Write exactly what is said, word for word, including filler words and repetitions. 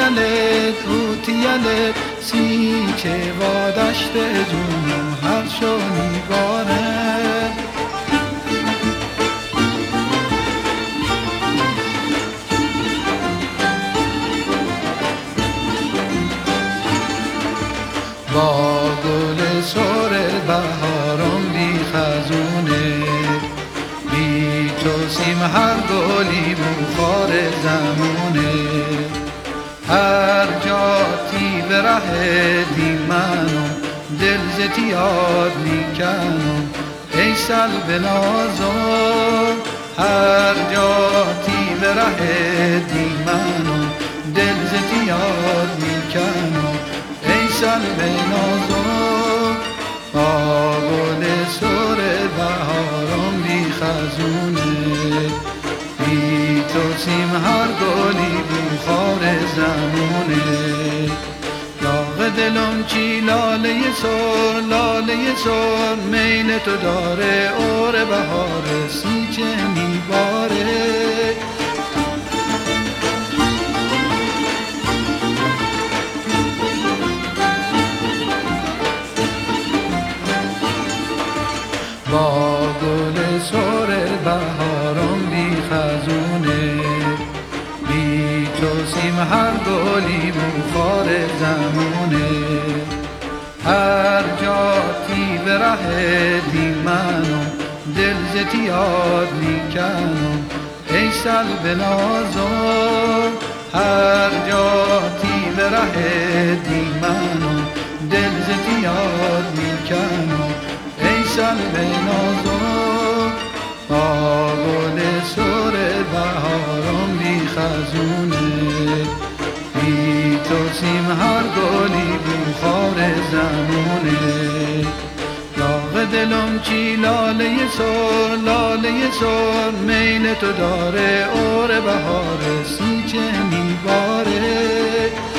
توتیلت توتیلت سی که وادشت جونم هر شو میباره با گل سر بهارم بی خزونه بی تو سیم هر گلی بخار زمونه هر جاتی به ره دی منم دل زتی یاد میکنم ای سلب نازم هر جاتی به ره دی منم دل زتی یاد میکنم ای سلب نازم با گل سر بهارم بی خزونه بی تو سیم هر گلی بخار زمونه داغ دلم چی لاله سر لاله سر میل تو داره اور بهار سی چه میباره با گل سر بهارم بی خزونه بی تو سیم هر گلی بخار زمونه هر جاتی به ره دی منم دل زتی یاد میکنم ای سلب نازم هر جاتی به ره دی منم دل زتی یاد میکنم ای سلب نازم با گل سر بهارم بی خزونه بی تو سیم هر گلی بخار زمونه داغ دلم چی لاله سر لاله سر میل تو داره اور بهار سی چه میباره